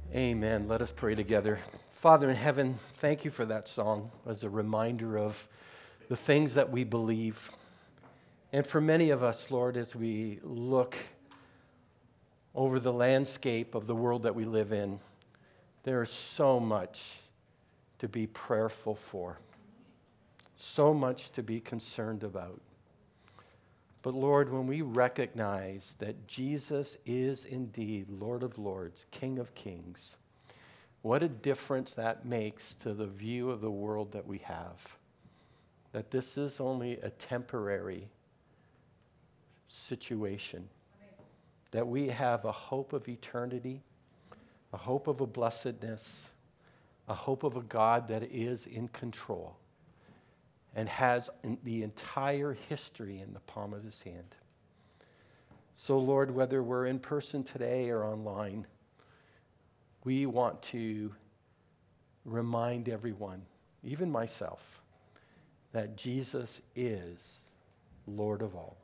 Amen. Let us pray together. Father in heaven, thank you for that song as a reminder of the things that we believe. And for many of us, Lord, as we look over the landscape of the world that we live in, there is so much to be prayerful for, so much to be concerned about. But Lord, when we recognize that Jesus is indeed Lord of Lords, King of Kings, what a difference that makes to the view of the world that we have. That this is only a temporary situation. That we have a hope of eternity, a hope of a blessedness, a hope of a God that is in control and has the entire history in the palm of his hand. So Lord, whether we're in person today or online, we want to remind everyone, even myself, that Jesus is Lord of all.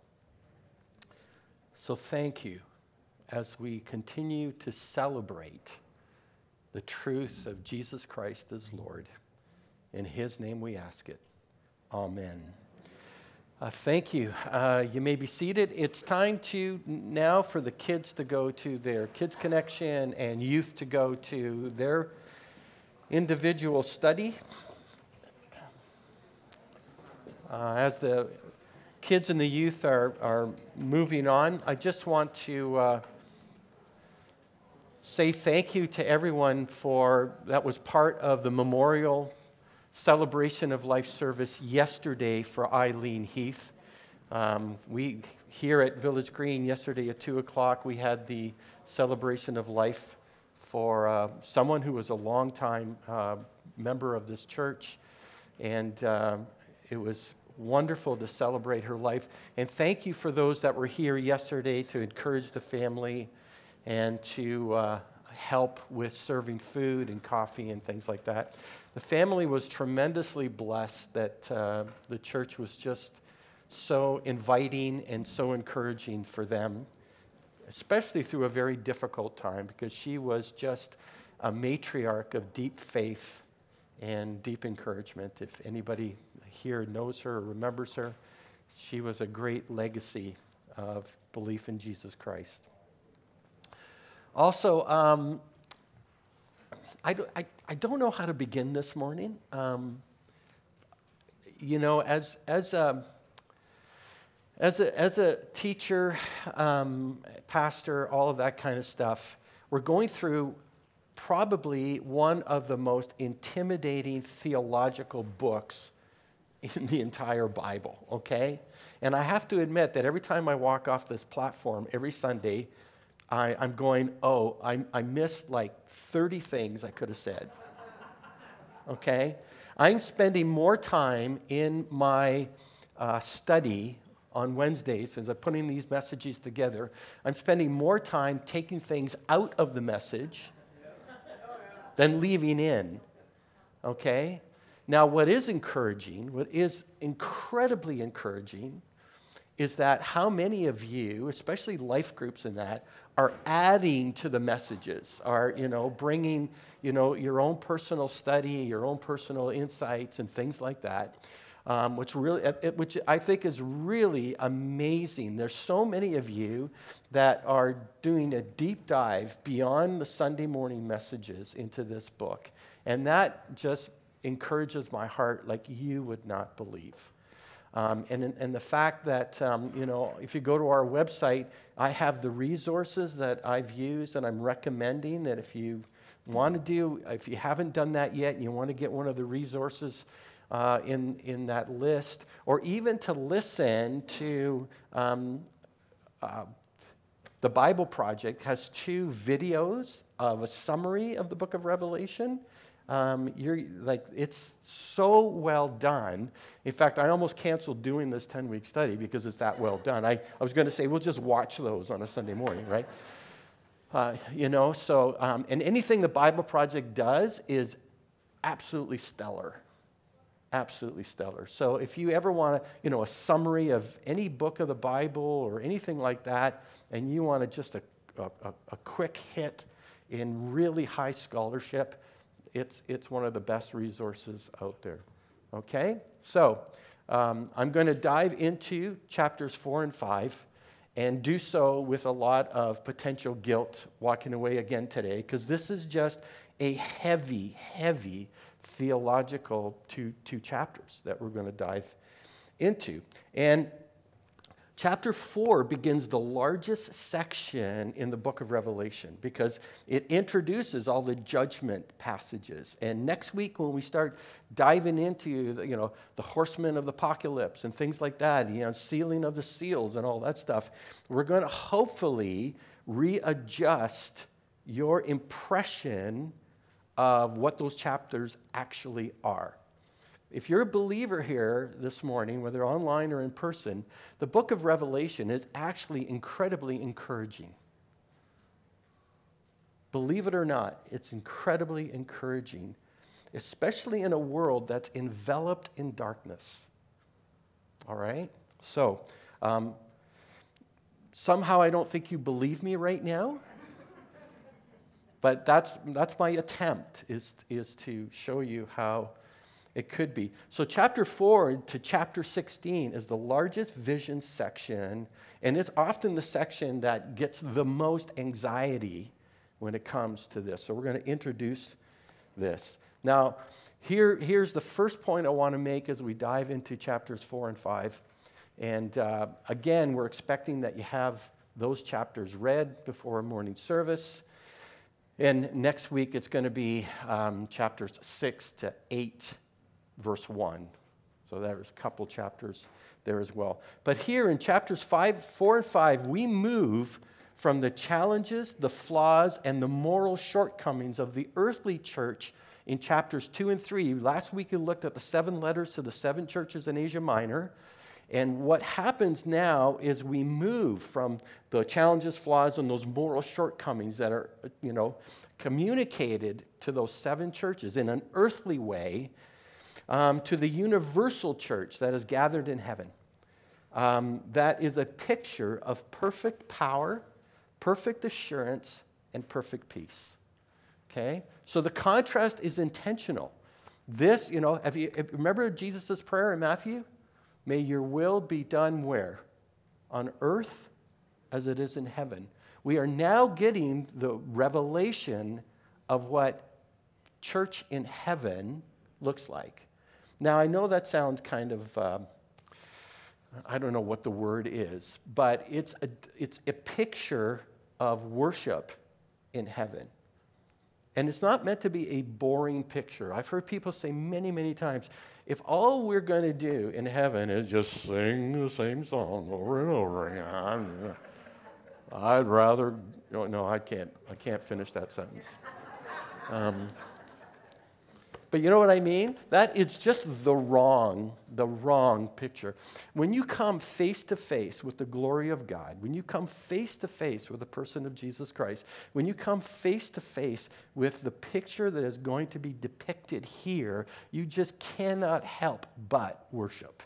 So thank you as we continue to celebrate the truth of Jesus Christ as Lord. In his name we ask it. Amen. Thank you. You may be seated. It's time now for the kids to go to their Kids Connection and youth to go to their individual study. As the kids and the youth are moving on, I just want to say thank you to everyone that was part of the memorial celebration of life service yesterday for Eileen Heath. We here at Village Green yesterday at 2 o'clock, we had the celebration of life for someone who was a longtime member of this church. And it was wonderful to celebrate her life. And thank you for those that were here yesterday to encourage the family and to help with serving food and coffee and things like that. The family was tremendously blessed that the church was just so inviting and so encouraging for them, especially through a very difficult time, because she was just a matriarch of deep faith and deep encouragement. If anybody here knows her or remembers her, she was a great legacy of belief in Jesus Christ. Also, I don't know how to begin this morning. As a teacher, pastor, all of that kind of stuff, we're going through probably one of the most intimidating theological books in the entire Bible, okay? And I have to admit that every time I walk off this platform every Sunday, I'm going, I missed like 30 things I could have said, okay? I'm spending more time in my study on Wednesdays as I'm putting these messages together. I'm spending more time taking things out of the message than leaving in, okay? Now, what is incredibly encouraging, is that how many of you, especially life groups and that, are adding to the messages, are, bringing, your own personal study, your own personal insights and things like that, which I think is really amazing. There's so many of you that are doing a deep dive beyond the Sunday morning messages into this book, and that just encourages my heart like you would not believe. And the fact that, if you go to our website, I have the resources that I've used and I'm recommending that if you haven't done that yet and you want to get one of the resources in that list, or even to listen to the Bible Project has 2 videos of a summary of the book of Revelation. It's so well done. In fact, I almost canceled doing this 10-week study because it's that well done. I was going to say, we'll just watch those on a Sunday morning, right? And anything the Bible Project does is absolutely stellar. Absolutely stellar. So if you ever want a summary of any book of the Bible or anything like that, and you want just a quick hit, in really high scholarship. It's one of the best resources out there. Okay? So I'm going to dive into chapters 4 and 5 and do so with a lot of potential guilt walking away again today, because this is just a heavy, heavy theological two chapters that we're going to dive into. And chapter 4 begins the largest section in the book of Revelation because it introduces all the judgment passages. And next week when we start diving into the horsemen of the apocalypse and things like that, sealing of the seals and all that stuff, we're going to hopefully readjust your impression of what those chapters actually are. If you're a believer here this morning, whether online or in person, the book of Revelation is actually incredibly encouraging. Believe it or not, it's incredibly encouraging, especially in a world that's enveloped in darkness. All right? So, somehow I don't think you believe me right now, but that's my attempt is to show you how it could be. So chapter 4 to chapter 16 is the largest vision section, and it's often the section that gets the most anxiety when it comes to this. So we're going to introduce this. Now, here's the first point I want to make as we dive into chapters 4 and 5. And again, we're expecting that you have those chapters read before a morning service. And next week, it's going to be chapters 6 to 8. Verse 1. So there's a couple chapters there as well. But here in chapters 4 and 5, we move from the challenges, the flaws, and the moral shortcomings of the earthly church in chapters 2 and 3. Last week we looked at the 7 letters to the 7 churches in Asia Minor. And what happens now is we move from the challenges, flaws, and those moral shortcomings that are, communicated to those 7 churches in an earthly way, to the universal church that is gathered in heaven. That is a picture of perfect power, perfect assurance, and perfect peace. Okay? So the contrast is intentional. This, remember Jesus' prayer in Matthew? May your will be done where? On earth as it is in heaven. We are now getting the revelation of what church in heaven looks like. Now, I know that sounds kind of, I don't know what the word is, but it's a picture of worship in heaven. And it's not meant to be a boring picture. I've heard people say many, many times, if all we're going to do in heaven is just sing the same song over and over again, I'd rather, no, I can't finish that sentence. But you know what I mean? That is just the wrong picture. When you come face to face with the glory of God, when you come face to face with the person of Jesus Christ, when you come face to face with the picture that is going to be depicted here, you just cannot help but worship.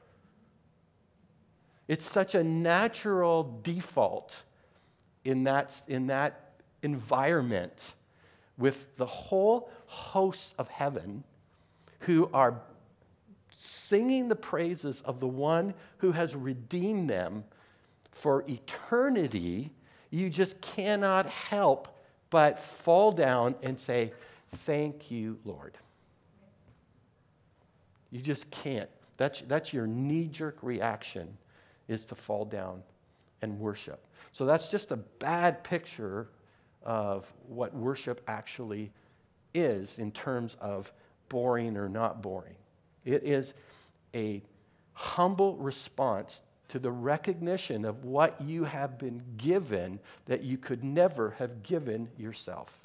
It's such a natural default in that environment, with the whole hosts of heaven who are singing the praises of the one who has redeemed them for eternity. You just cannot help but fall down and say, "Thank you, Lord." You just can't. That's your knee-jerk reaction, is to fall down and worship. So that's just a bad picture of what worship actually is in terms of boring or not boring. It is a humble response to the recognition of what you have been given that you could never have given yourself.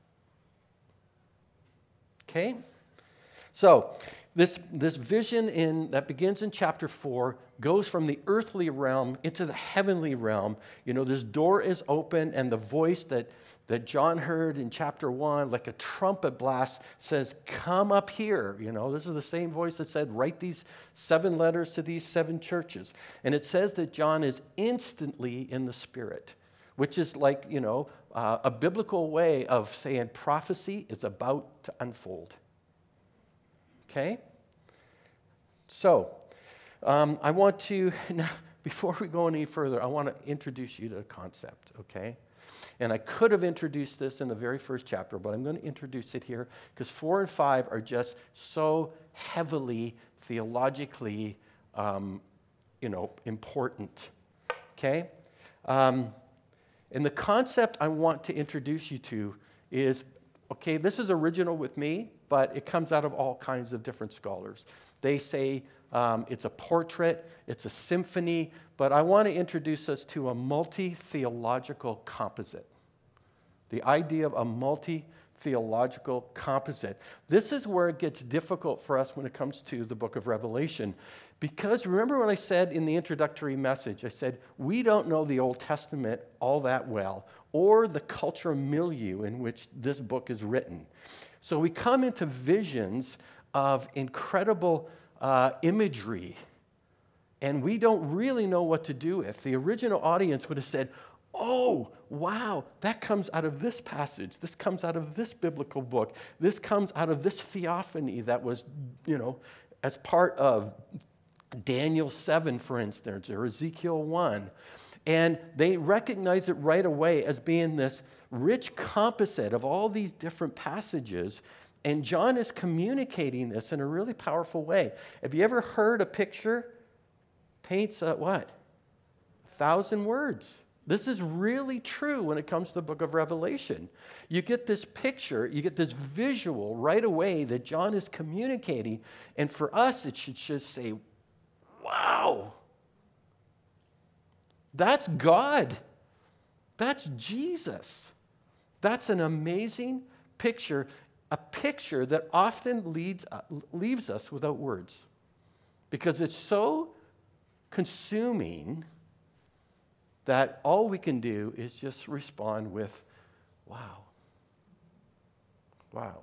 Okay? So, this vision that begins in chapter 4 goes from the earthly realm into the heavenly realm. This door is open, and the voice that John heard in chapter 1, like a trumpet blast, says, "Come up here." This is the same voice that said, "Write these 7 letters to these 7 churches." And it says that John is instantly in the Spirit. which is like, a biblical way of saying prophecy is about to unfold. Okay? So, I want to, now, before we go any further, I want to introduce you to a concept, okay? And I could have introduced this in the very first chapter, but I'm going to introduce it here because 4 and 5 are just so heavily theologically, important, okay? And the concept I want to introduce you to is, okay, this is original with me, but it comes out of all kinds of different scholars. They say it's a portrait, it's a symphony, but I want to introduce us to a multi-theological composite. The idea of a multi-theological composite. This is where it gets difficult for us when it comes to the book of Revelation. Because remember what I said in the introductory message? I said, we don't know the Old Testament all that well, or the cultural milieu in which this book is written. So we come into visions of incredible imagery, and we don't really know what to do with. The original audience would have said, oh, wow, that comes out of this passage. This comes out of this biblical book. This comes out of this theophany that was, as part of Daniel 7, for instance, or Ezekiel 1. And they recognize it right away as being this rich composite of all these different passages. And John is communicating this in a really powerful way. Have you ever heard a picture paints what? 1,000 words. This is really true when it comes to the book of Revelation. You get this picture, you get this visual right away that John is communicating. And for us, it should just say, wow, that's God. That's Jesus. That's an amazing picture, a picture that often leaves us without words because it's so consuming that all we can do is just respond with, wow. Wow.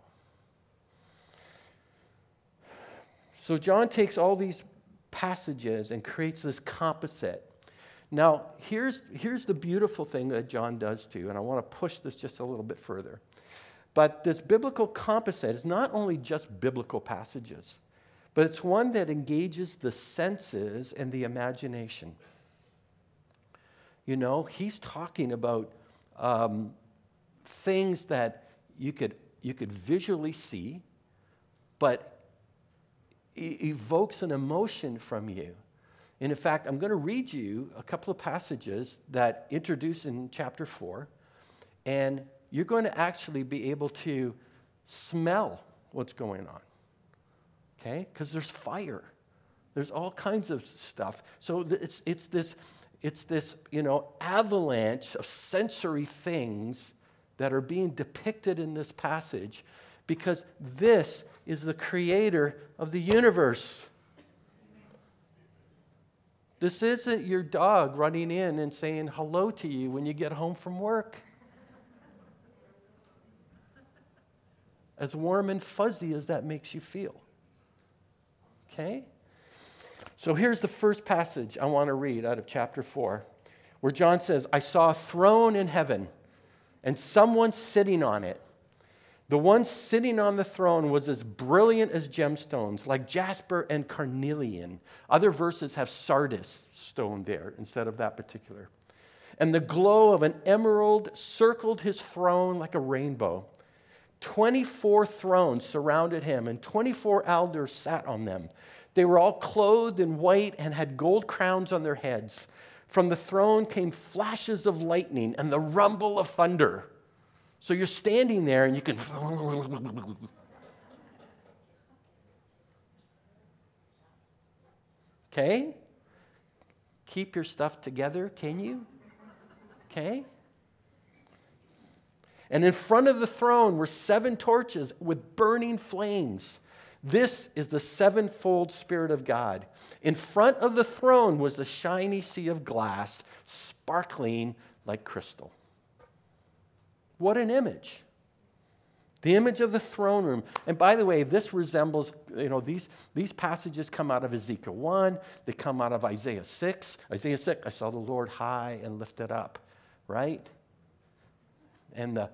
So John takes all these passages and creates this composite. Now, here's the beautiful thing that John does too, and I want to push this just a little bit further. But this biblical composite is not only just biblical passages, but it's one that engages the senses and the imagination. He's talking about things that you could visually see, but it evokes an emotion from you. And in fact, I'm going to read you a couple of passages that introduce in chapter 4, and you're going to actually be able to smell what's going on, okay? Because there's fire. There's all kinds of stuff. So it's this avalanche of sensory things that are being depicted in this passage because this is the creator of the universe. This isn't your dog running in and saying hello to you when you get home from work. As warm and fuzzy as that makes you feel. Okay? So here's the first passage I want to read out of chapter 4, where John says, I saw a throne in heaven and someone sitting on it. The one sitting on the throne was as brilliant as gemstones, like jasper and carnelian. Other verses have sardis stone there instead of that particular. And the glow of an emerald circled his throne like a rainbow. 24 thrones surrounded him, and 24 elders sat on them. They were all clothed in white and had gold crowns on their heads. From the throne came flashes of lightning and the rumble of thunder. So you're standing there and you can... Okay? Keep your stuff together, can you? Okay? And in front of the throne were 7 torches with burning flames. This is the sevenfold Spirit of God. In front of the throne was the shiny sea of glass, sparkling like crystal. What an image. The image of the throne room. And by the way, this resembles, these passages come out of Ezekiel 1. They come out of Isaiah 6. Isaiah 6, I saw the Lord high and lifted up. right? And the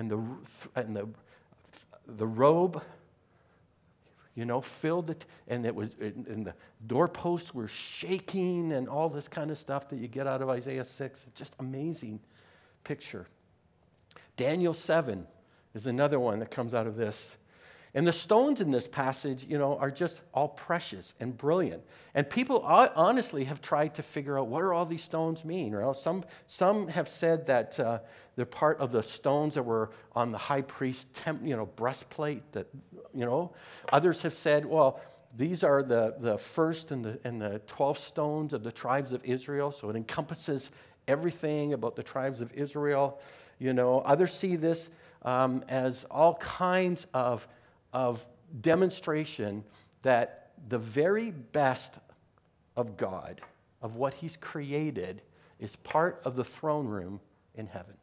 robe, filled it, and and the doorposts were shaking, and all this kind of stuff that you get out of Isaiah 6. It's just amazing picture. Daniel 7 is another one that comes out of this. And the stones in this passage, are just all precious and brilliant. And people honestly have tried to figure out, what do all these stones mean? Some have said that they're part of the stones that were on the high priest's breastplate. Others have said, well, these are the first and the 12 stones of the tribes of Israel. So it encompasses everything about the tribes of Israel. Others see this as all kinds of demonstration that the very best of God, of what He's created, is part of the throne room in heaven.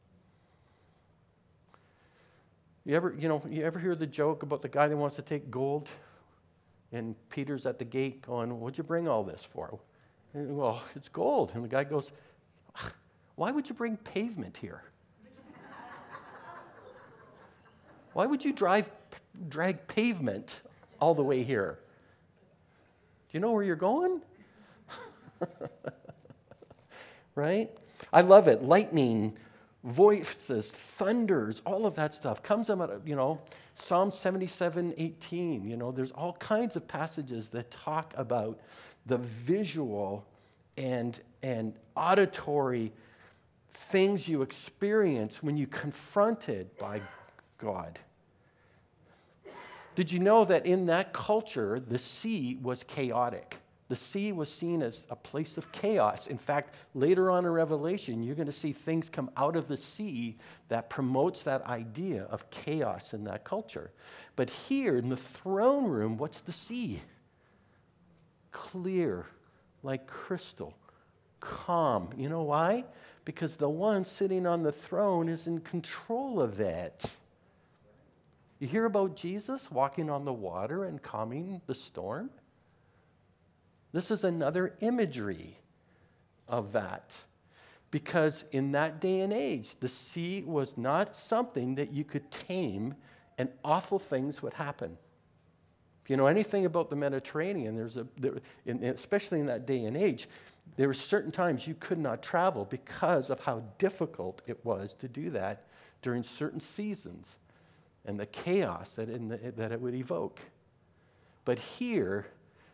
You ever hear the joke about the guy that wants to take gold, and Peter's at the gate going, "What'd you bring all this for?" And, "Well, it's gold." And the guy goes, "Why would you bring pavement here? Why would you drag pavement all the way here? Do you know where you're going?" Right? I love it. Lightning, voices, thunders, all of that stuff comes out of, Psalm 77:18. There's all kinds of passages that talk about the visual and auditory things you experience when you confronted by God. Did you know that in that culture, the sea was chaotic? The sea was seen as a place of chaos. In fact, later on in Revelation, you're going to see things come out of the sea that promotes that idea of chaos in that culture. But here in the throne room, what's the sea? Clear, like crystal, calm. You know why? Because the one sitting on the throne is in control of it. You hear about Jesus walking on the water and calming the storm? This is another imagery of that. Because in that day and age, the sea was not something that you could tame, and awful things would happen. If you know anything about the Mediterranean, especially in that day and age, there were certain times you could not travel because of how difficult it was to do that during certain seasons and the chaos that it would evoke. But here,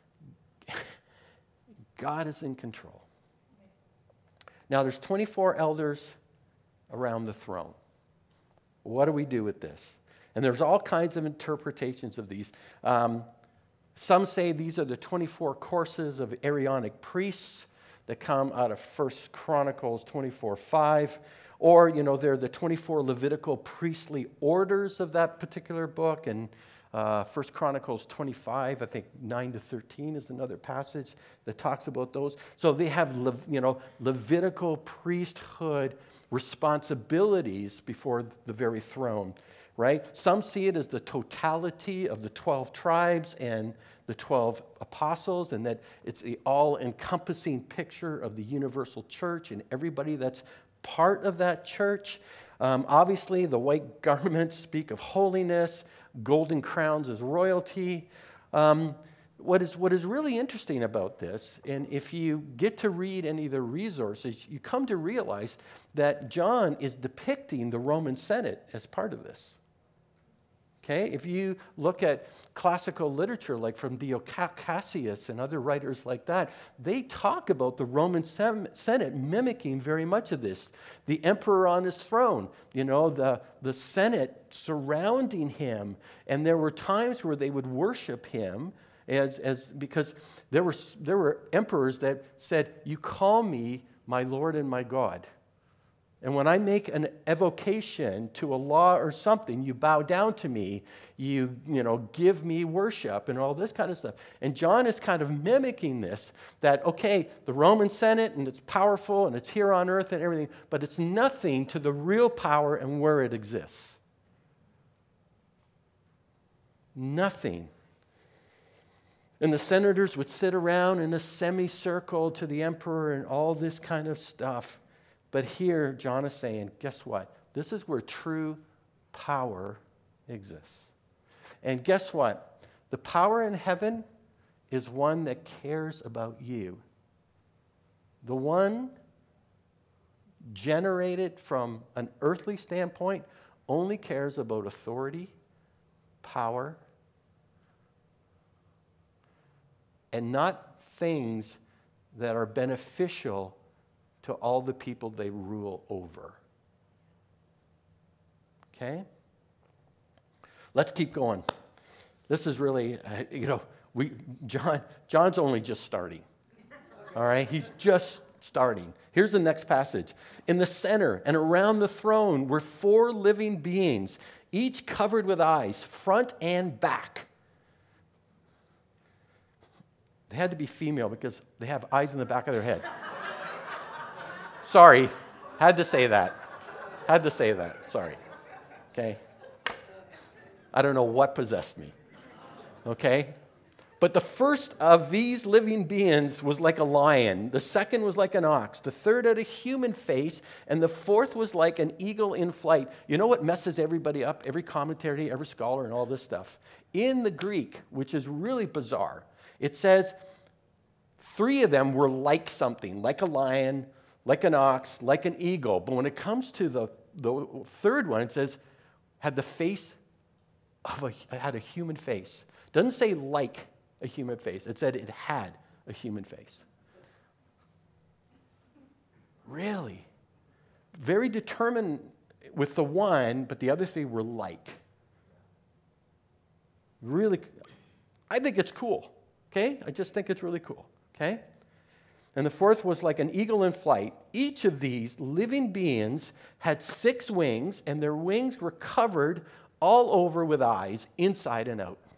God is in control. Now, there's 24 elders around the throne. What do we do with this? And there's all kinds of interpretations of these. Some say these are the 24 courses of Aaronic priests that come out of 1 Chronicles 24:5. Or, they're the 24 Levitical priestly orders of that particular book. And 1 Chronicles 25, I think 9-13 is another passage that talks about those. So they have, Levitical priesthood responsibilities before the very throne, right? Some see it as the totality of the 12 tribes and the 12 apostles, and that it's the all-encompassing picture of the universal church and everybody that's part of that church. Obviously, the white garments speak of holiness, golden crowns as royalty. What is really interesting about this, and if you get to read any of the resources, you come to realize that John is depicting the Roman Senate as part of this. Okay? If you look at classical literature, like from Dio Cassius and other writers like that, they talk about the Roman Senate mimicking very much of this. The emperor on his throne, the Senate surrounding him. And there were times where they would worship him because there were emperors that said, "You call me my Lord and my God. And when I make an evocation to a law or something, you bow down to me, you give me worship," and all this kind of stuff. And John is kind of mimicking this, that, okay, the Roman Senate, and it's powerful, and it's here on earth and everything, but it's nothing to the real power and where it exists. Nothing. And the senators would sit around in a semicircle to the emperor and all this kind of stuff. But here, John is saying, guess what? This is where true power exists. And guess what? The power in heaven is one that cares about you. The one generated from an earthly standpoint only cares about authority, power, and not things that are beneficial to all the people they rule over. Okay? Let's keep going. This is really, John's only just starting. All right? He's just starting. Here's the next passage. In the center and around the throne were 4 living beings, each covered with eyes, front and back. They had to be female because they have eyes in the back of their head. Sorry. Had to say that. Sorry. Okay? I don't know what possessed me. Okay? But the first of these living beings was like a lion. The second was like an ox. The third had a human face. And the fourth was like an eagle in flight. You know what messes everybody up? Every commentary, every scholar, and all this stuff. In the Greek, which is really bizarre, it says 3 of them were like something, like a lion, like an ox, like an eagle. But when it comes to the third one, it says had the face of had a human face. It doesn't say like a human face. It said it had a human face. Really? Very determined with the one, but the other 3 were like. Really, I think it's cool. Okay? I just think it's really cool. Okay? And the fourth was like an eagle in flight. Each of these living beings had 6 wings, and their wings were covered all over with eyes, inside and out.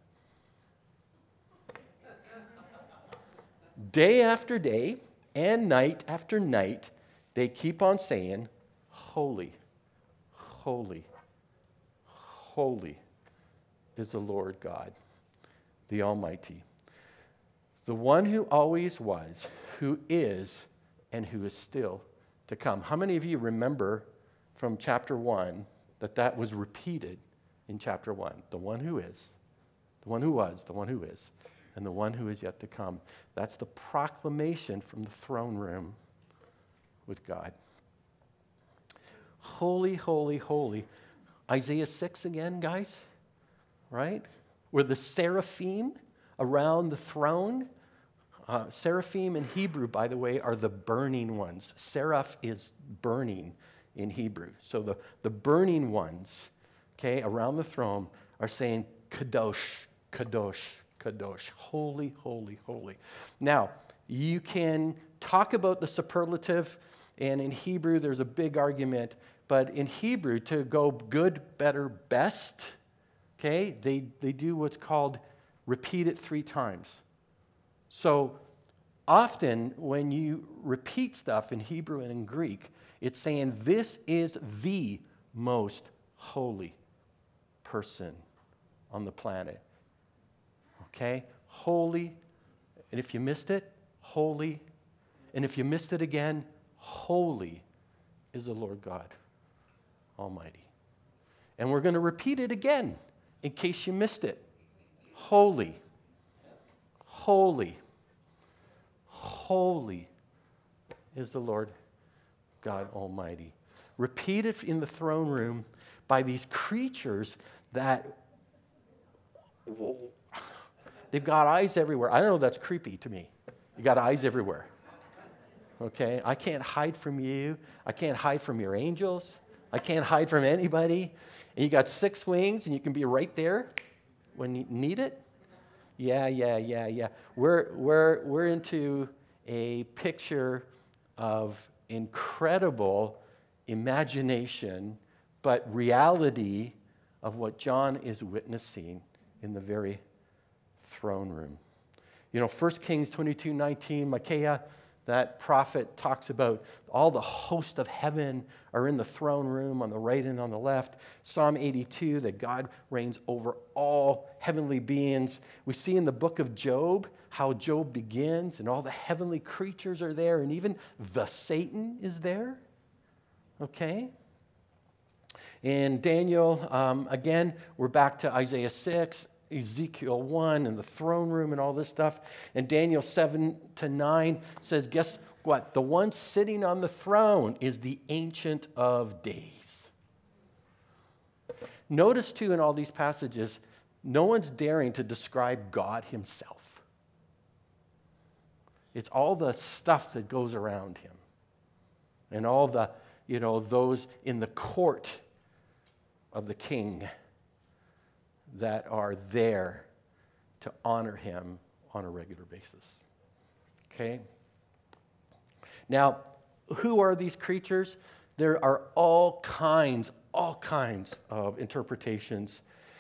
Day after day and night after night, they keep on saying, "Holy, holy, holy is the Lord God, the Almighty, the one who always was, who is, and who is still to come." How many of you remember from chapter 1 that was repeated in chapter 1? The one who is, the one who was, the one who is, and the one who is yet to come. That's the proclamation from the throne room with God. Holy, holy, holy. Isaiah 6 again, guys, right? Where the seraphim around the throne. Seraphim in Hebrew, by the way, are the burning ones. Seraph is burning in Hebrew. So the burning ones, okay, around the throne are saying, Kadosh, Kadosh, Kadosh, holy, holy, holy. Now, you can talk about the superlative, and in Hebrew there's a big argument, but in Hebrew, to go good, better, best, okay, they do what's called repeat it 3 times. So often when you repeat stuff in Hebrew and in Greek, it's saying this is the most holy person on the planet. Okay? Holy. And if you missed it, holy. And if you missed it again, holy is the Lord God Almighty. And we're going to repeat it again in case you missed it. Holy. Holy. Holy is the Lord God Almighty. Repeated in the throne room by these creatures that they've got eyes everywhere. I don't know, that's creepy to me. You got eyes everywhere. Okay? I can't hide from you. I can't hide from your angels. I can't hide from anybody. And you got 6 wings and you can be right there when you need it. Yeah. We're into a picture of incredible imagination, but reality of what John is witnessing in the very throne room. You know, 1 Kings 22:19, Micaiah, that prophet, talks about all the host of heaven are in the throne room on the right and on the left. Psalm 82, that God reigns over all heavenly beings. We see in the book of Job how Job begins and all the heavenly creatures are there, and even the Satan is there. okay? In Daniel, again, we're back to Isaiah 6, Ezekiel 1, and the throne room and all this stuff. And Daniel 7 to 9 says, guess what? The one sitting on the throne is the Ancient of Days. Notice, too, in all these passages, no one's daring to describe God himself. It's all the stuff that goes around him and all the, those in the court of the king that are there to honor him on a regular basis. Okay? Now, who are these creatures? There are all kinds of interpretations.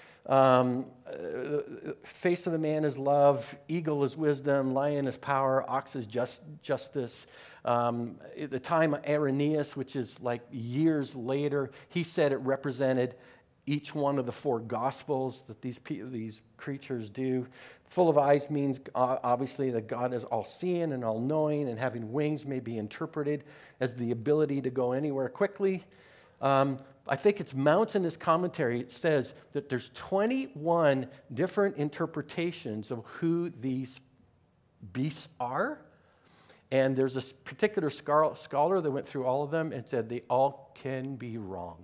Face of the man is love, eagle is wisdom, lion is power, ox is justice. At the time of Irenaeus, which is like years later, he said it represented each one of the four gospels that these creatures do. Full of eyes means obviously that God is all-seeing and all-knowing, and having wings may be interpreted as the ability to go anywhere quickly. I think it's Mounts in his commentary. It says that there's 21 different interpretations of who these beasts are. And there's a particular scholar that went through all of them and said they all can be wrong.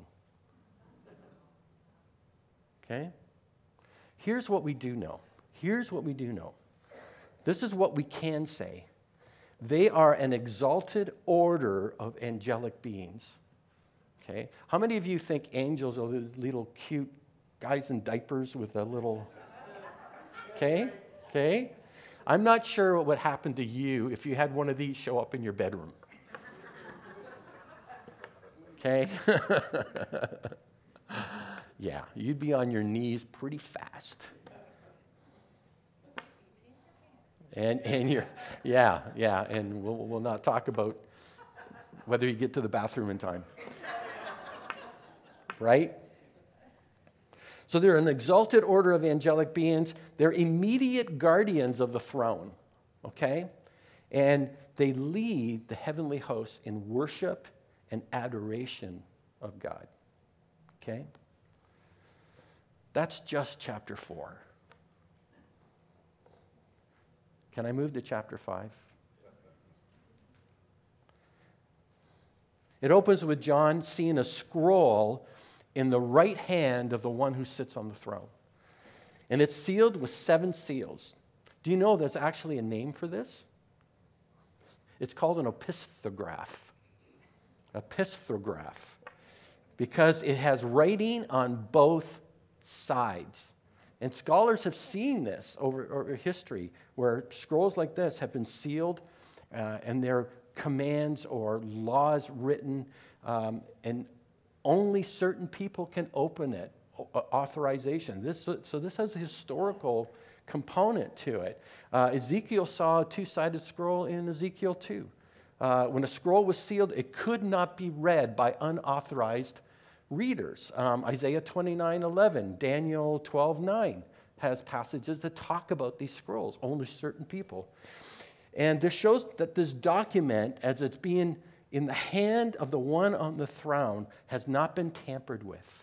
Okay? Here's what we do know. This is what we can say. They are an exalted order of angelic beings. Okay? How many of you think angels are those little cute guys in diapers with a little... Okay? I'm not sure what would happen to you if you had one of these show up in your bedroom. Okay? Yeah, you'd be on your knees pretty fast. And you're, and we'll not talk about whether you get to the bathroom in time. Right? So they're an exalted order of angelic beings. They're immediate guardians of the throne, okay? And they lead the heavenly hosts in worship and adoration of God, okay? That's just chapter 4. Can I move to chapter 5? It opens with John seeing a scroll in the right hand of the one who sits on the throne. And it's sealed with 7 seals. Do you know there's actually a name for this? It's called an opisthrograph. Opisthrograph. Because it has writing on both sides. And scholars have seen this over history, where scrolls like this have been sealed and their commands or laws written, and only certain people can open it, authorization. So this has a historical component to it. Ezekiel saw a 2-sided scroll in Ezekiel 2. When a scroll was sealed, it could not be read by unauthorized readers. Isaiah 29:11, Daniel 12:9 has passages that talk about these scrolls, only certain people. And this shows that this document, as it's being in the hand of the one on the throne, has not been tampered with.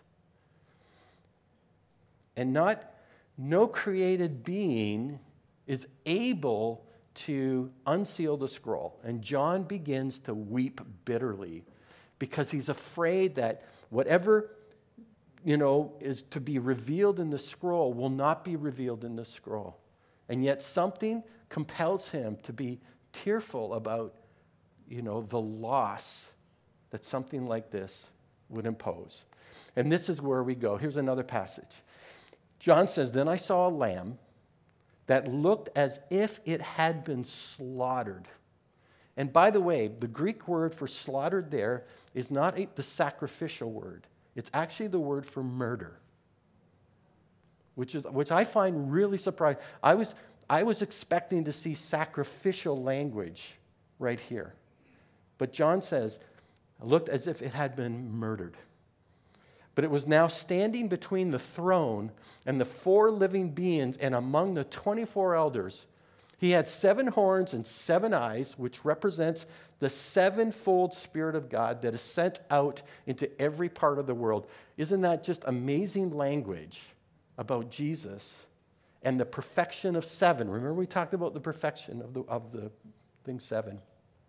And no created being is able to unseal the scroll. And John begins to weep bitterly because he's afraid that whatever, is to be revealed in the scroll will not be revealed in the scroll. And yet something compels him to be tearful about, the loss that something like this would impose. And this is where we go. Here's another passage. John says, "Then I saw a lamb that looked as if it had been slaughtered." And by the way, the Greek word for slaughtered there is not the sacrificial word. It's actually the word for murder, which I find really surprising. I was expecting to see sacrificial language right here. But John says, it looked as if it had been murdered. But it was now standing between the throne and the 4 living beings, and among the 24 elders. He had 7 horns and 7 eyes, which represents the sevenfold Spirit of God that is sent out into every part of the world. Isn't that just amazing language about Jesus and the perfection of seven? Remember we talked about the perfection of the thing seven.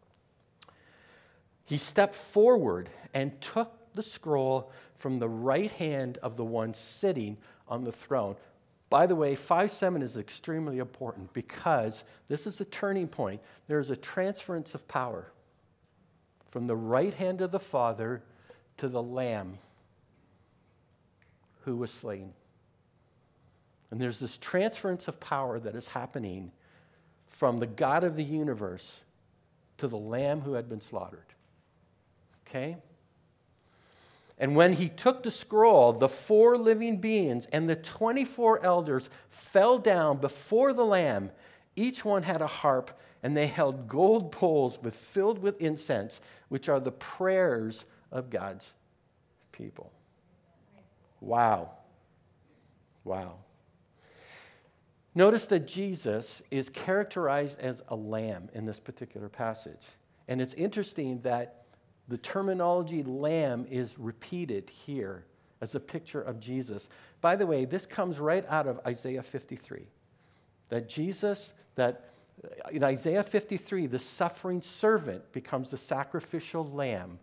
He stepped forward and took the scroll from the right hand of the one sitting on the throne. By the way, 5:7 is extremely important because this is a turning point. There is a transference of power from the right hand of the Father to the Lamb who was slain. And there's this transference of power that is happening from the God of the universe to the Lamb who had been slaughtered. Okay? And when he took the scroll, the 4 living beings and the 24 elders fell down before the Lamb. Each one had a harp, and they held gold bowls filled with incense, which are the prayers of God's people. Wow. Wow. Notice that Jesus is characterized as a lamb in this particular passage. And it's interesting that the terminology lamb is repeated here as a picture of Jesus. By the way, this comes right out of Isaiah 53. That in Isaiah 53, the suffering servant becomes the sacrificial lamb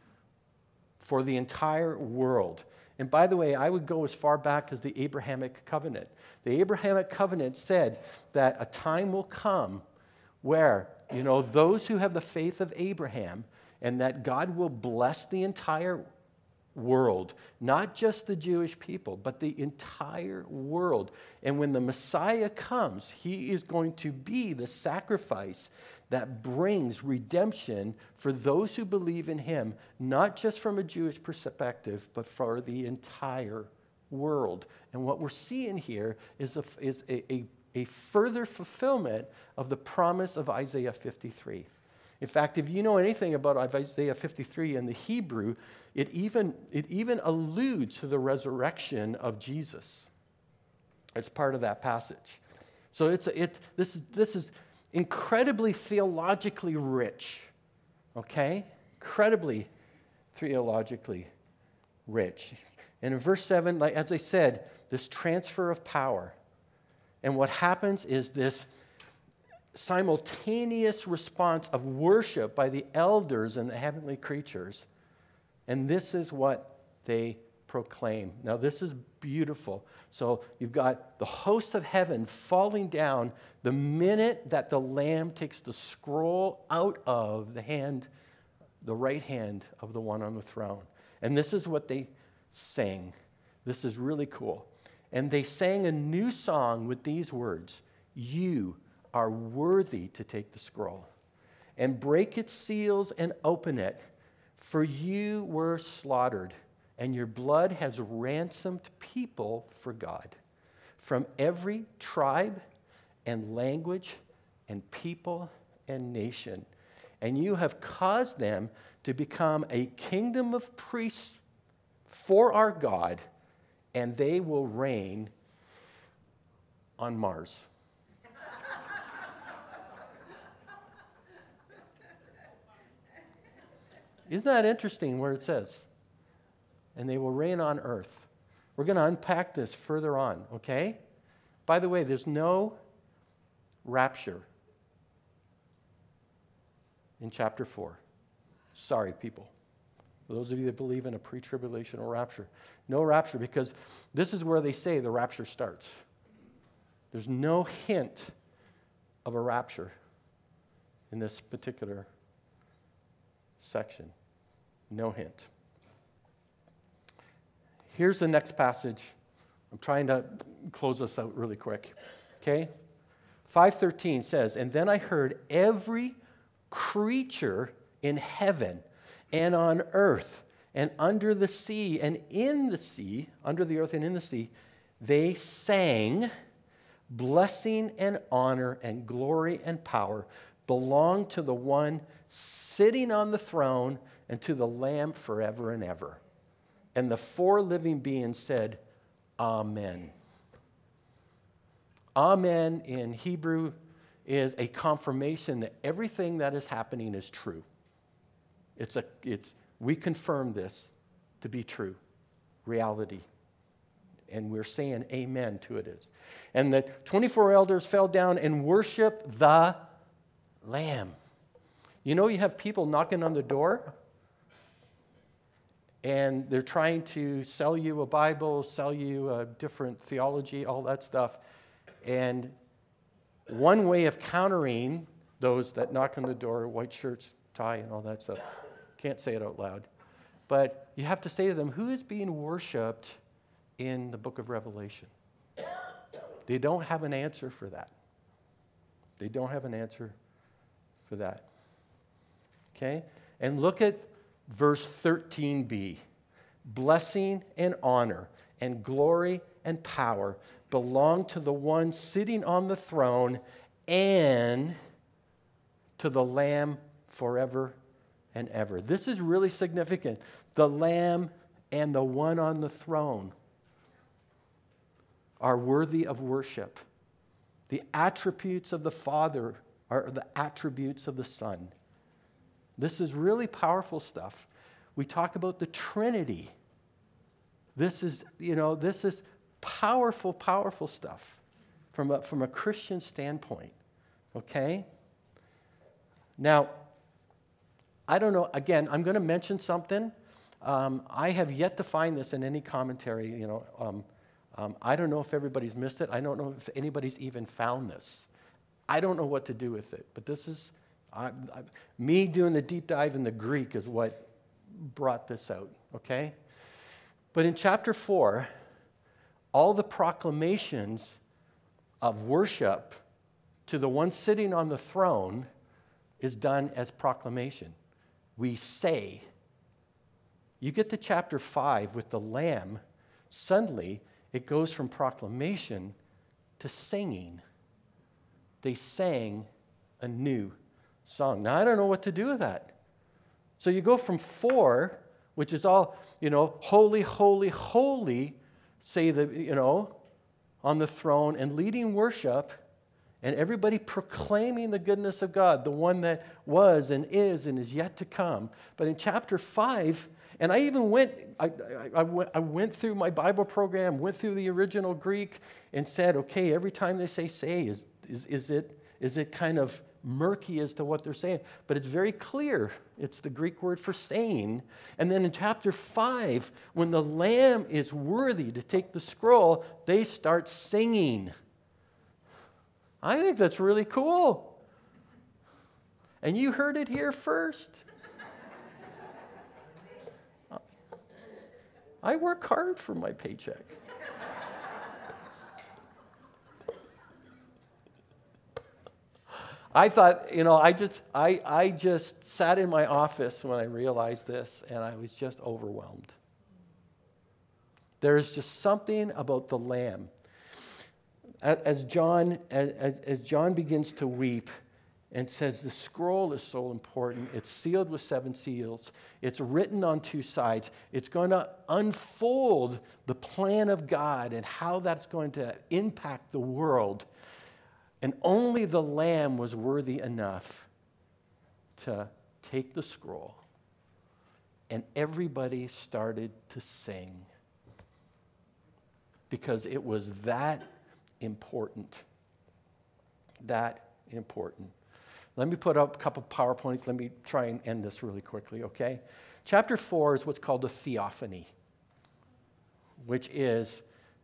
for the entire world. And by the way, I would go as far back as the Abrahamic covenant. The Abrahamic covenant said that a time will come where, those who have the faith of Abraham, and that God will bless the entire world, not just the Jewish people, but the entire world. And when the Messiah comes, he is going to be the sacrifice that brings redemption for those who believe in him, not just from a Jewish perspective, but for the entire world. And what we're seeing here is a further fulfillment of the promise of Isaiah 53. In fact, if you know anything about Isaiah 53 in the Hebrew, it even alludes to the resurrection of Jesus as part of that passage. So this is incredibly theologically rich, okay? Incredibly theologically rich. And in verse 7, as I said, this transfer of power. And what happens is this simultaneous response of worship by the elders and the heavenly creatures. And this is what they proclaim. Now, this is beautiful. So you've got the hosts of heaven falling down the minute that the Lamb takes the scroll out of the right hand of the one on the throne. And this is what they sang. This is really cool. And they sang a new song with these words: "You are worthy to take the scroll and break its seals and open it, for you were slaughtered, and your blood has ransomed people for God from every tribe and language and people and nation. And you have caused them to become a kingdom of priests for our God, and they will reign on Mars." Isn't that interesting where it says, "And they will reign on earth"? We're going to unpack this further on, okay? By the way, there's no rapture in chapter 4. Sorry, people. For those of you that believe in a pre-tribulational rapture. No rapture, because this is where they say the rapture starts. There's no hint of a rapture in this particular section. No hint. Here's the next passage. I'm trying to close this out really quick. Okay? 5:13 says, "And then I heard every creature in heaven and on earth and under the sea and in the sea, under the earth and in the sea, they sang, 'Blessing and honor and glory and power belong to the one sitting on the throne and to the Lamb forever and ever.' And the 4 living beings said, 'Amen.'" Amen in Hebrew is a confirmation that everything that is happening is true. We confirm this to be true, reality. And we're saying amen to it. And the 24 elders fell down and worshiped the Lamb. You know, you have people knocking on the door, and they're trying to sell you a Bible, sell you a different theology, all that stuff. And one way of countering those that knock on the door, white shirts, tie, and all that stuff, can't say it out loud, but you have to say to them, who is being worshiped in the book of Revelation? They don't have an answer for that. They don't have an answer for that. Okay? And look at verse 13b. Blessing and honor and glory and power belong to the one sitting on the throne and to the Lamb forever and ever. This is really significant. The Lamb and the one on the throne are worthy of worship. The attributes of the Father are the attributes of the Son. This is really powerful stuff. We talk about the Trinity. This is powerful, powerful stuff from a Christian standpoint. Okay? Now, I don't know, again, I'm going to mention something. I have yet to find this in any commentary, I don't know if everybody's missed it. I don't know if anybody's even found this. I don't know what to do with it. But this is, me doing the deep dive in the Greek is what brought this out, okay? But in chapter 4, all the proclamations of worship to the one sitting on the throne is done as proclamation. We say. You get to chapter 5 with the Lamb, suddenly it goes from proclamation to singing. They sang a new song. Now, I don't know what to do with that. So you go from 4, which is all, holy, holy, holy, say on the throne and leading worship, and everybody proclaiming the goodness of God, the one that was and is yet to come. But in chapter 5, and I even I went through my Bible program, went through the original Greek, and said, okay, every time they say is it kind of murky as to what they're saying? But it's very clear. It's the Greek word for saying. And then in chapter 5, when the Lamb is worthy to take the scroll, they start singing. I think that's really cool. And you heard it here first. I work hard for my paycheck. I thought, I just sat in my office when I realized this, and I was just overwhelmed. There is just something about the Lamb. As John begins to weep and says the scroll is so important, it's sealed with 7 seals, it's written on 2 sides, it's going to unfold the plan of God and how that's going to impact the world. And only the Lamb was worthy enough to take the scroll. And everybody started to sing because it was that important. That important. Let me put up a couple PowerPoints. Let me try and end this really quickly, okay? Chapter 4 is what's called a theophany, which is,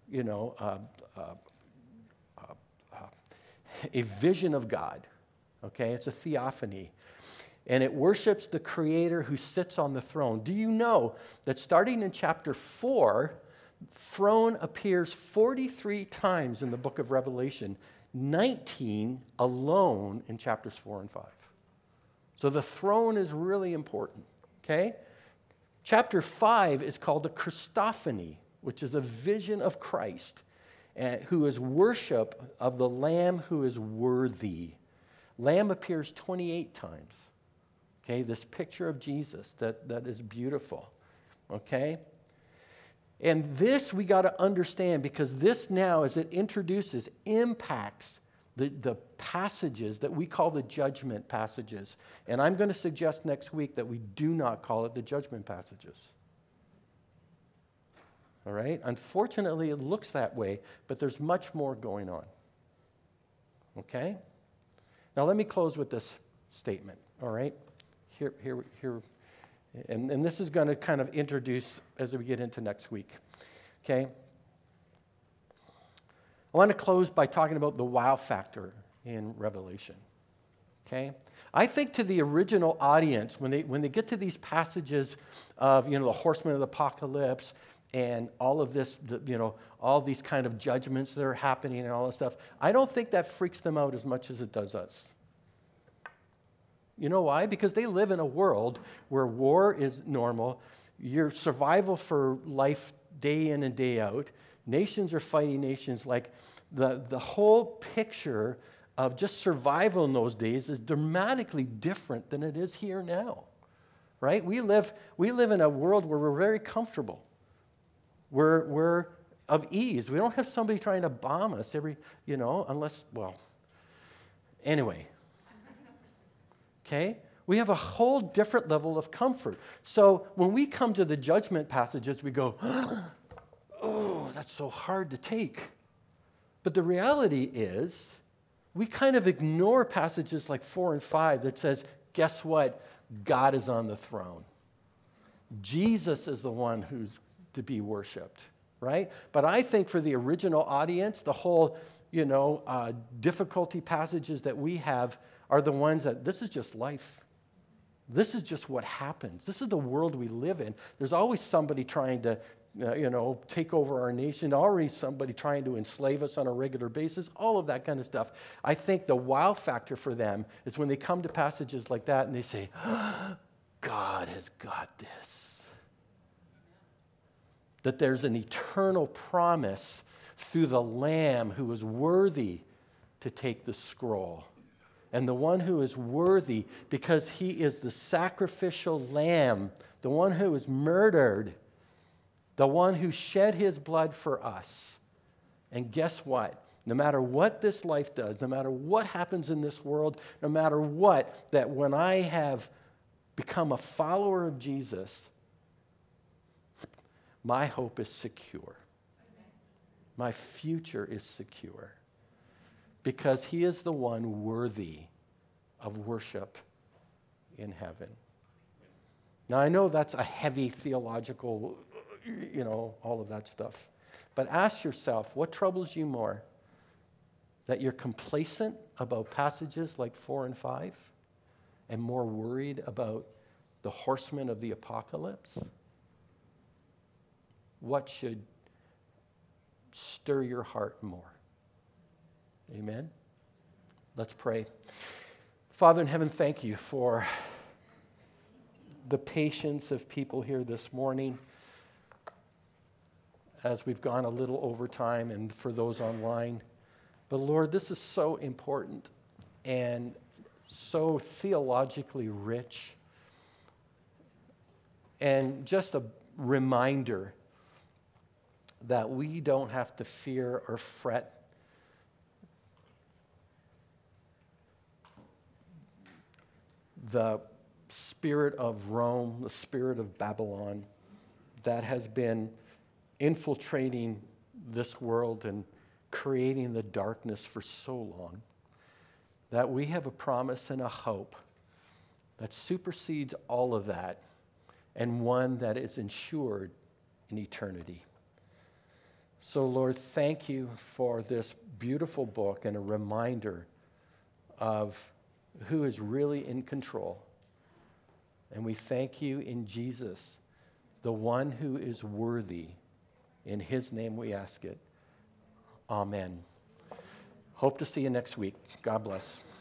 a vision of God, okay? It's a theophany. And it worships the Creator who sits on the throne. Do you know that starting in chapter 4, throne appears 43 times in the book of Revelation, 19 alone in chapters 4 and 5. So the throne is really important, okay? Chapter 5 is called a Christophany, which is a vision of Christ, who is worship of the Lamb who is worthy. Lamb appears 28 times. Okay, this picture of Jesus that is beautiful. Okay? And this we got to understand because this now, as it introduces, impacts the passages that we call the judgment passages. And I'm going to suggest next week that we do not call it the judgment passages. All right? Unfortunately, it looks that way, but there's much more going on. Okay? Now, let me close with this statement. All right? Here. And this is going to kind of introduce as we get into next week. Okay? I want to close by talking about the wow factor in Revelation. Okay? I think to the original audience, when they get to these passages of, the horsemen of the apocalypse and all of this, all these kind of judgments that are happening and all this stuff, I don't think that freaks them out as much as it does us. You know why? Because they live in a world where war is normal, your survival for life day in and day out, nations are fighting nations. Like the whole picture of just survival in those days is dramatically different than it is here now, right? We live in a world where we're very comfortable. We're of ease. We don't have somebody trying to bomb us anyway. Okay? We have a whole different level of comfort. So when we come to the judgment passages, we go, oh, that's so hard to take. But the reality is, we kind of ignore passages like 4 and 5 that says, guess what? God is on the throne. Jesus is the one who's to be worshiped, right? But I think for the original audience, the whole, difficulty passages that we have are the ones that this is just life. This is just what happens. This is the world we live in. There's always somebody trying to, take over our nation, already somebody trying to enslave us on a regular basis, all of that kind of stuff. I think the wow factor for them is when they come to passages like that and they say, God has got this. That there's an eternal promise through the Lamb who is worthy to take the scroll. And the one who is worthy because he is the sacrificial lamb, the one who was murdered, the one who shed his blood for us. And guess what? No matter what this life does, no matter what happens in this world, no matter what, that when I have become a follower of Jesus, my hope is secure. My future is secure. Because he is the one worthy of worship in heaven. Now, I know that's a heavy theological, all of that stuff. But ask yourself, what troubles you more? That you're complacent about passages like 4 and 5 and more worried about the horsemen of the apocalypse? What should stir your heart more? Amen? Let's pray. Father in heaven, thank you for the patience of people here this morning as we've gone a little over time and for those online. But Lord, this is so important and so theologically rich and just a reminder that we don't have to fear or fret the spirit of Rome, the spirit of Babylon that has been infiltrating this world and creating the darkness for so long, that we have a promise and a hope that supersedes all of that and one that is ensured in eternity. So, Lord, thank you for this beautiful book and a reminder of who is really in control. And we thank you in Jesus, the one who is worthy. In his name we ask it. Amen. Hope to see you next week. God bless.